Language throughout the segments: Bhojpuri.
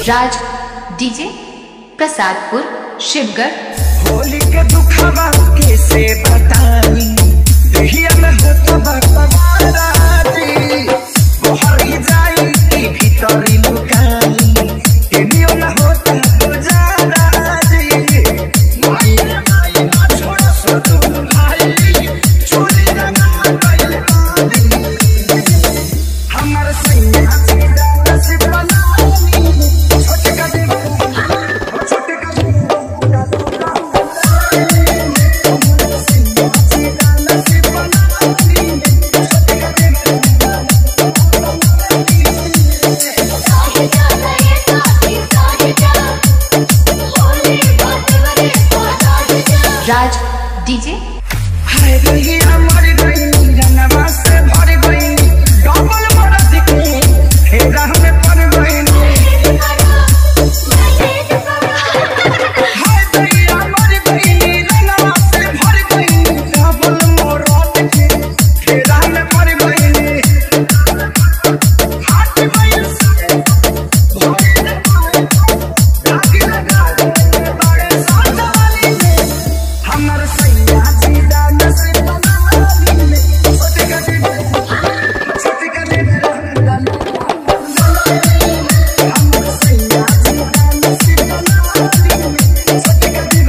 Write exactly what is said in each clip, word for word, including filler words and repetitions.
राज डीजे प्रसादपुर शिवगढ़। होली के दुखवा कैसे बताई दहिया में होता बकवाराती बहरी जाई की भीतरी लुकाई केनियो ना होता गुजारा जी माई रे माई ना छोड़ा सो तू भाई चोरी ना गइल हमर सैया सीधा से बनानी छोटे का दे छोटे का राज डीजे हाय गई मर गई जनवा से भर गई डबल मरद के हेरा में पड़ गई हाय गई मर गई जनवा से भर गई डबल मरद के हेरा में पड़ गई हाथ में से भोले दाग लगा दे बड़े साथ वाली ने हमर सैया सीधा नसीब बनानी में छोटे का दे छोटे का दे हमर सैया सीधा नसीब बनानी में छोटे का दे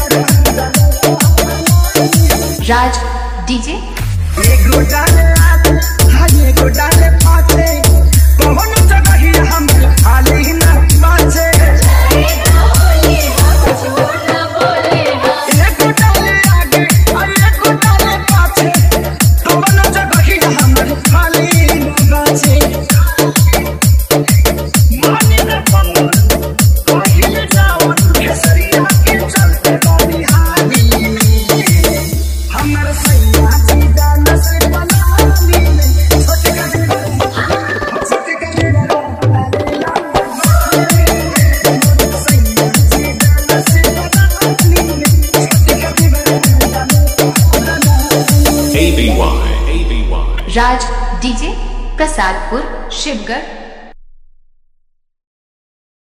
राज डीजे एगो डाले आते हाँ एगो डाले पाते कौन जगह ही हम खाली ना बाचे एगो डाले आगे और एगो डाले पाछे कौन जगह ही हम खाली ना बाचे माने न पंगल कहीं जाओ केसरिया के चलते बानी हाली हमर सैया सीधा नसीब बनानी में छोटे का दे छोटे का दे सैया सीधा नसीब बनानी में छोटे का दे A B Y A B Y Raj DJ Prasadpur Shivgarh.